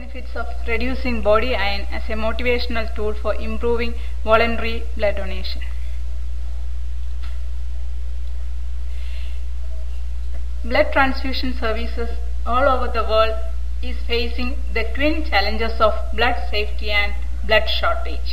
benefits of reducing body iron as a motivational tool for improving voluntary blood donation. Blood transfusion services all over the world is facing the twin challenges of blood safety and blood shortage.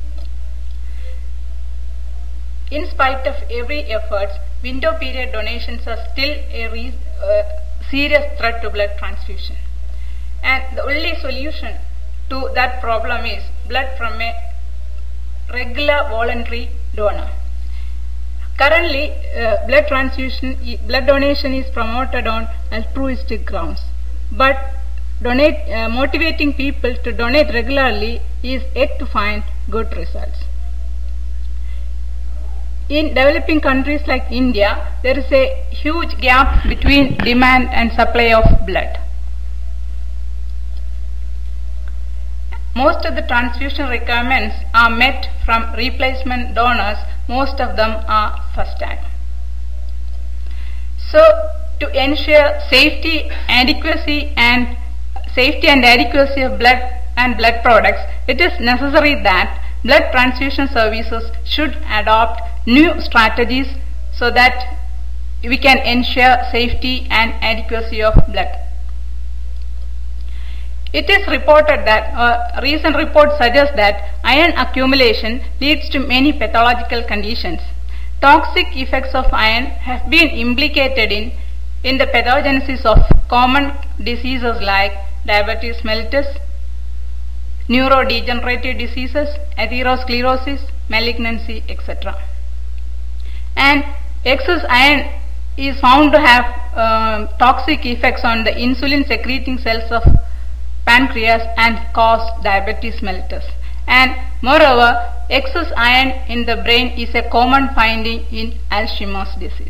In spite of every effort, window period donations are still a serious threat to blood transfusion. And the only solution to that problem is blood from a regular voluntary donor. Currently, blood donation is promoted on altruistic grounds, but motivating people to donate regularly is yet to find good results. In developing countries like India, there is a huge gap between demand and supply of blood. Most of the transfusion requirements are met from replacement donors. Most of them are first time. So, to ensure safety and adequacy of blood and blood products, it is necessary that blood transfusion services should adopt new strategies so that we can ensure safety and adequacy of blood. It is reported that a recent report suggests that iron accumulation leads to many pathological conditions. Toxic effects of iron have been implicated in the pathogenesis of common diseases like diabetes mellitus, neurodegenerative diseases, atherosclerosis, malignancy, etc. And excess iron is found to have toxic effects on the insulin secreting cells of pancreas and cause diabetes mellitus. And moreover, excess iron in the brain is a common finding in Alzheimer's disease.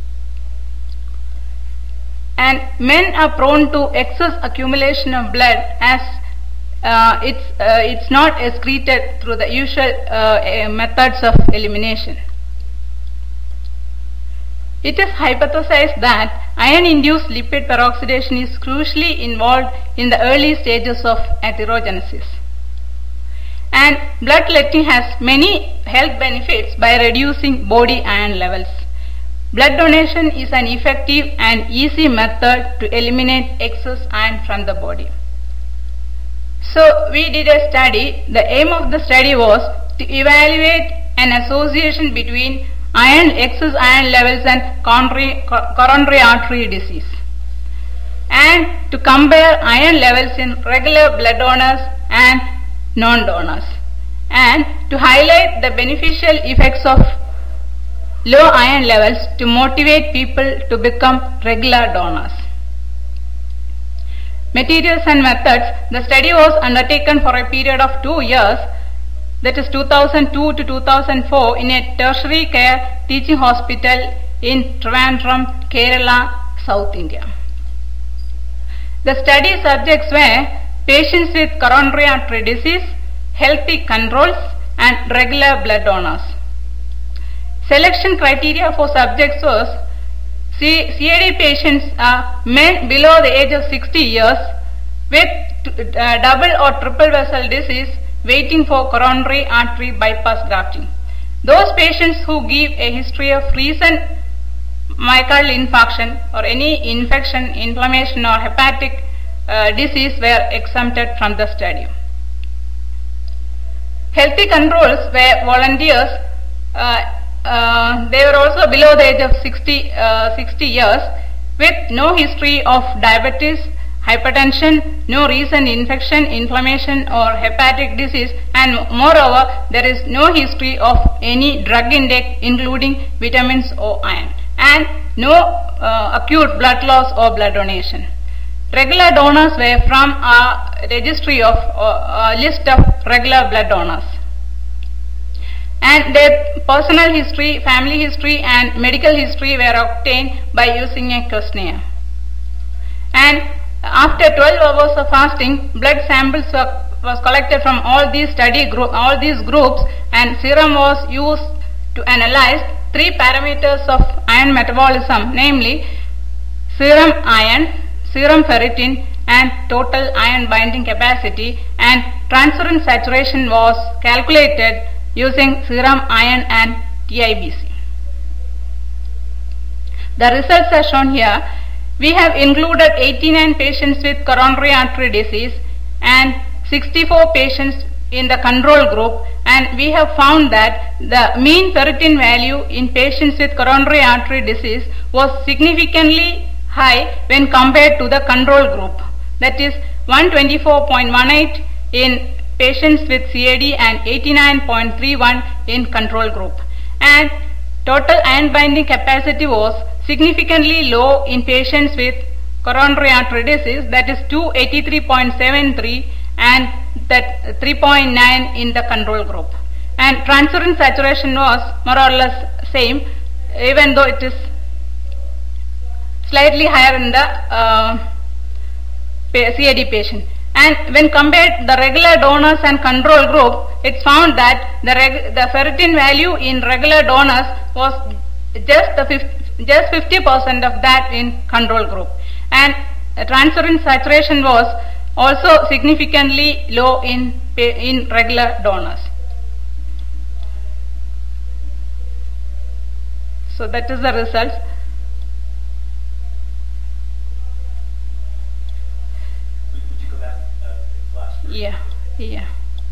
And men are prone to excess accumulation of blood as it's not excreted through the usual methods of elimination. It is hypothesized that iron-induced lipid peroxidation is crucially involved in the early stages of atherogenesis. And bloodletting has many health benefits by reducing body iron levels. Blood donation is an effective and easy method to eliminate excess iron from the body. So we did a study. The aim of the study was to evaluate an association between excess iron levels and coronary artery disease, and to compare iron levels in regular blood donors and non-donors, and to highlight the beneficial effects of low iron levels to motivate people to become regular donors. Materials and methods. The study was undertaken for a period of 2 years, that is 2002 to 2004, in a tertiary care teaching hospital in Trivandrum, Kerala, South India. The study subjects were patients with coronary artery disease, healthy controls, and regular blood donors. Selection criteria for subjects was CAD patients are men below the age of 60 years with double or triple vessel disease waiting for coronary artery bypass grafting. Those patients who give a history of recent myocardial infarction or any infection, inflammation or hepatic disease were exempted from the study. Healthy controls were volunteers. They were also below the age of 60 years with no history of diabetes, hypertension, no recent infection, inflammation or hepatic disease, and moreover there is no history of any drug intake including vitamins or iron, and no acute blood loss or blood donation. Regular donors were from a registry of list of regular blood donors, and their personal history, family history and medical history were obtained by using a questionnaire. And after 12 hours of fasting, blood samples was collected from all these groups, and serum was used to analyze 3 parameters of iron metabolism, namely serum iron, serum ferritin and total ion binding capacity, and transferrin saturation was calculated using serum iron and TIBC. The results are shown here. We have included 89 patients with coronary artery disease and 64 patients in the control group, and we have found that the mean ferritin value in patients with coronary artery disease was significantly high when compared to the control group, that is 124.18 in patients with CAD and 89.31 in control group, and total ion binding capacity was significantly low in patients with coronary artery disease, that is 283.73 and that 3.9 in the control group, and transferrin saturation was more or less same, even though it is slightly higher in the CAD patient. And when compared the regular donors and control group, it's found that the ferritin value in regular donors was just 50% of that in control group, and transferrin saturation was also significantly low in regular donors. So that is the results. Would you go back last year? Yeah.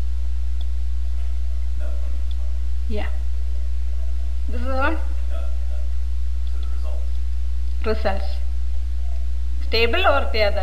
No. Yeah. This is what? No. So the results. Results. Stable or the other?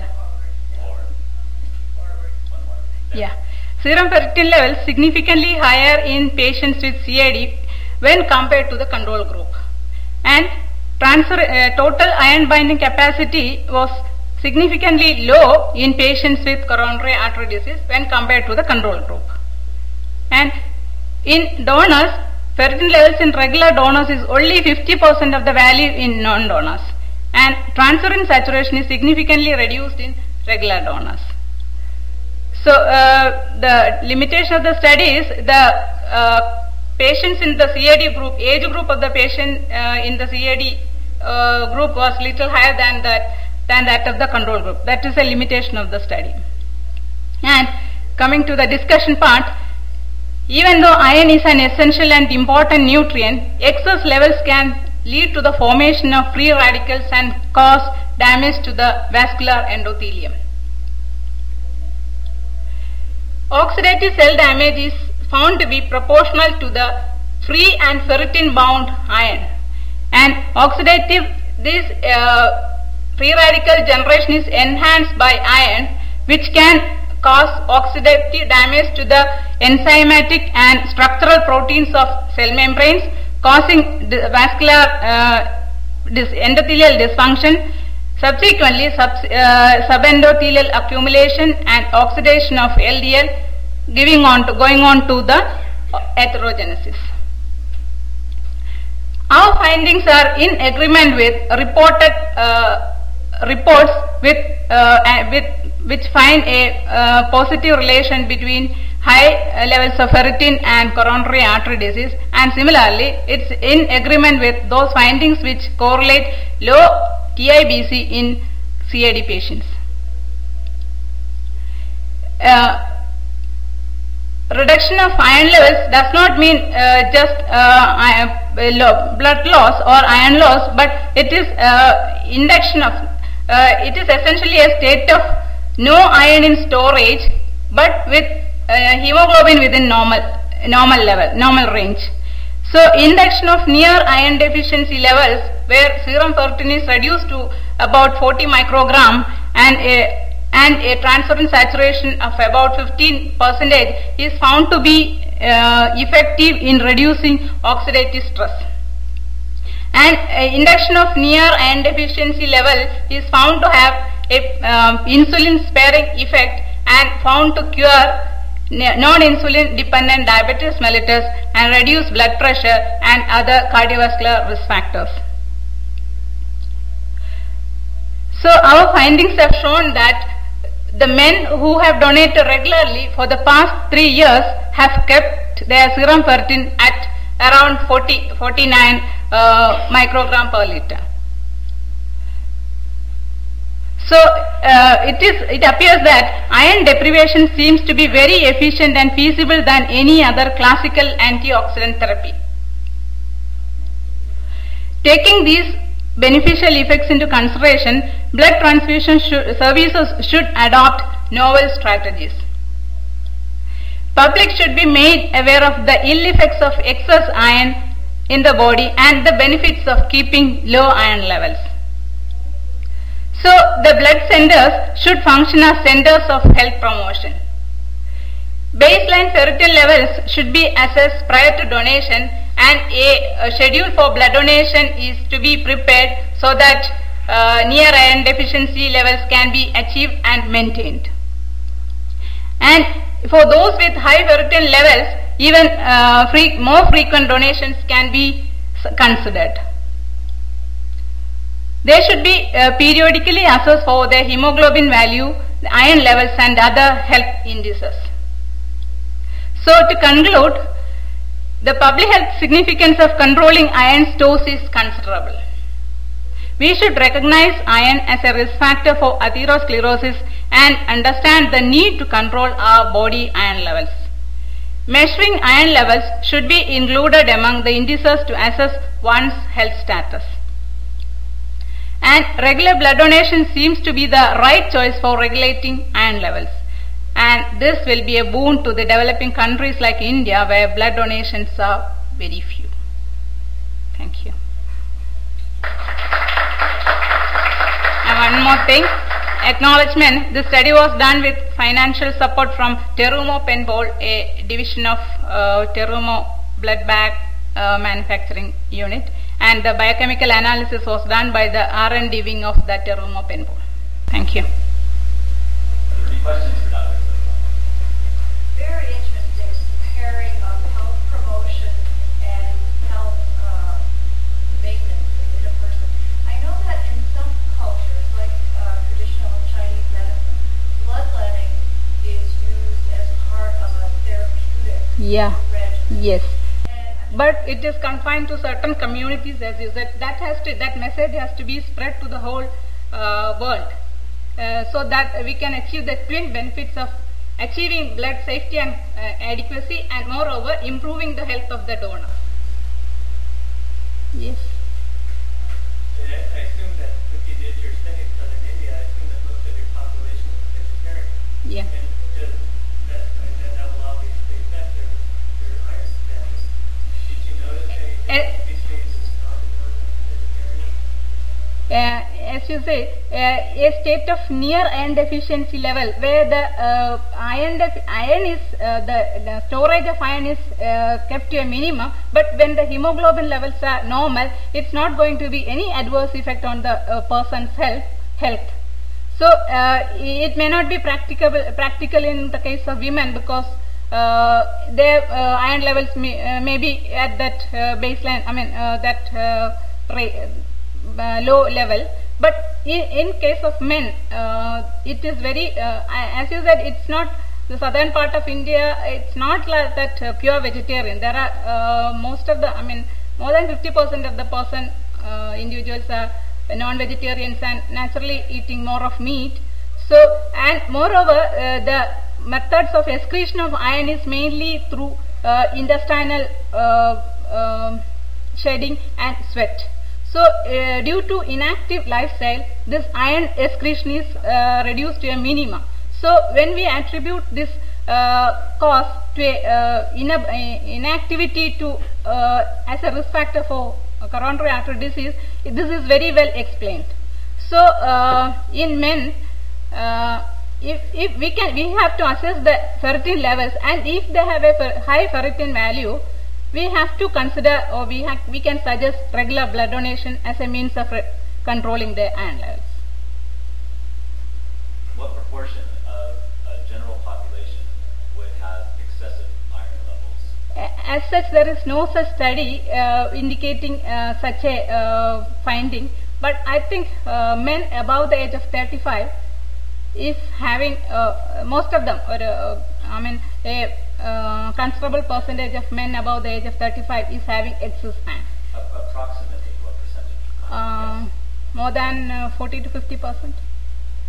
Yeah. Serum ferritin levels significantly higher in patients with CAD when compared to the control group, and total ion binding capacity was significantly low in patients with coronary artery disease when compared to the control group. And in donors, ferritin levels in regular donors is only 50% of the value in non-donors, and transferrin saturation is significantly reduced in regular donors. So the limitation of the study is the patients in the CAD group, age group of the patient in the CAD group was little higher than that of the control group. That is a limitation of the study. And coming to the discussion part, even though iron is an essential and important nutrient, excess levels can lead to the formation of free radicals and cause damage to the vascular endothelium. Oxidative cell damage is found to be proportional to the free and ferritin bound iron, and this free radical generation is enhanced by iron, which can cause oxidative damage to the enzymatic and structural proteins of cell membranes, causing vascular endothelial dysfunction, subsequently subendothelial accumulation and oxidation of LDL, going on to the atherogenesis. Our findings are in agreement with reported reports which find a positive relation between high levels of ferritin and coronary artery disease, and similarly it's in agreement with those findings which correlate low TIBC in CAD patients. Reduction of iron levels does not mean just blood loss or iron loss, but it is induction of it is essentially a state of no iron in storage, but with hemoglobin within normal range. So induction of near iron deficiency levels, where serum ferritin is reduced to about 40 microgram and a transferrin saturation of about 15%, is found to be effective in reducing oxidative stress. And induction of near iron deficiency level is found to have a insulin sparing effect and found to cure non-insulin dependent diabetes mellitus and reduce blood pressure and other cardiovascular risk factors. So our findings have shown that the men who have donated regularly for the past 3 years have kept their serum ferritin at around 49 microgram per liter. So it appears that iron deprivation seems to be very efficient and feasible than any other classical antioxidant therapy. Taking these beneficial effects into consideration, blood transfusion services should adopt novel strategies. Public should be made aware of the ill effects of excess iron in the body and the benefits of keeping low iron levels. So the blood centers should function as centers of health promotion. Baseline ferritin levels should be assessed prior to donation, and a schedule for blood donation is to be prepared so that near iron deficiency levels can be achieved and maintained. And for those with high ferritin levels, even more frequent donations can be considered. They should be periodically assessed for their hemoglobin value, the iron levels and other health indices. So to conclude, the public health significance of controlling iron stores is considerable. We should recognize iron as a risk factor for atherosclerosis and understand the need to control our body iron levels. Measuring iron levels should be included among the indices to assess one's health status. And regular blood donation seems to be the right choice for regulating iron levels. And this will be a boon to the developing countries like India, where blood donations are very few. Thank you. And one more thing, acknowledgement. This study was done with financial support from Terumo Penbol, a division of Terumo Blood Bag Manufacturing Unit, and the biochemical analysis was done by the R&D wing of the Terumo Penbol. Thank you. Are there any questions for Dr. Very interesting pairing of health promotion and health maintenance in a person. I know that in some cultures, like traditional Chinese medicine, bloodletting is used as part of a therapeutic regimen. Yes. But it is confined to certain communities, as you said. That message has to be spread to the whole world, so that we can achieve the twin benefits of achieving blood safety and adequacy, and moreover improving the health of the donor. Yes. I assume that if you did your study in southern India, I assume that most of your population was vegetarian. Yeah. And that will obviously affect their iron status. Did you notice any between non-vegetarian and vegetarian? As you say, a state of near iron deficiency level, where the the storage of iron is kept to a minimum, but when the hemoglobin levels are normal, it's not going to be any adverse effect on the person's health. So it may not be practical in the case of women, because their iron levels may be at that baseline, low level. But in case of men, it is very, as you said, it's not the southern part of India, it's not like that pure vegetarian. There are more than 50% of the individuals are non-vegetarians and naturally eating more of meat. So, and moreover, the methods of excretion of iron is mainly through intestinal shedding and sweat. So, due to inactive lifestyle, this iron excretion is reduced to a minimum. So, when we attribute this cause to inactivity to as a risk factor for coronary artery disease, this is very well explained. So, in men, if we have to assess the ferritin levels, and if they have a high ferritin value, we have to consider, or we can suggest regular blood donation as a means of controlling the iron levels. What proportion of a general population would have excessive iron levels? As such, there is no such study indicating such a finding, but I think men above the age of 35 is having, most of them, a considerable percentage of men above the age of 35 is having excess iron. Approximately what percentage? More than 40 to 50%.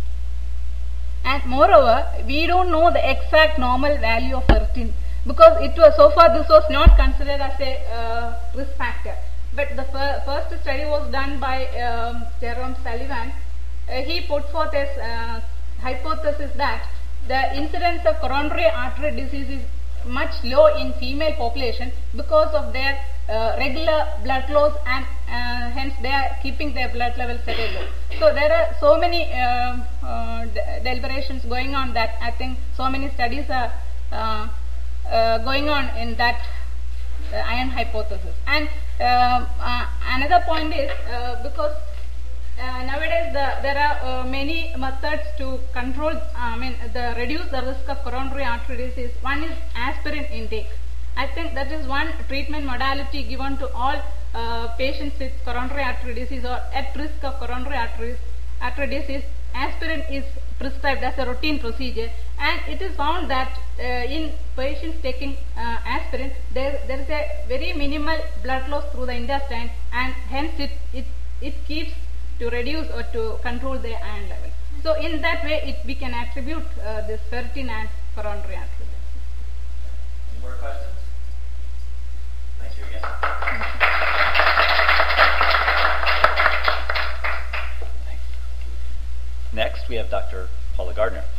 And moreover, we don't know the exact normal value of ferritin because it was so far this was not considered as a risk factor. But the first study was done by Jerome Sullivan. He put forth as hypothesis that the incidence of coronary artery disease is much low in female population because of their regular blood loss, and hence they are keeping their blood levels at a low. So there are so many deliberations going on that I think so many studies are going on in that iron hypothesis. And another point is because nowadays there are many methods to control, reduce the risk of coronary artery disease. One is aspirin intake. I think that is one treatment modality given to all patients with coronary artery disease or at risk of coronary artery disease. Aspirin is prescribed as a routine procedure, and it is found that in patients taking aspirin, there is a very minimal blood loss through the intestine, and hence it keeps to reduce or to control the iron level. So in that way, we can attribute this ferritin and coronary artery disease. Any more questions? Thank you again. Next, we have Dr. Paula Gardner.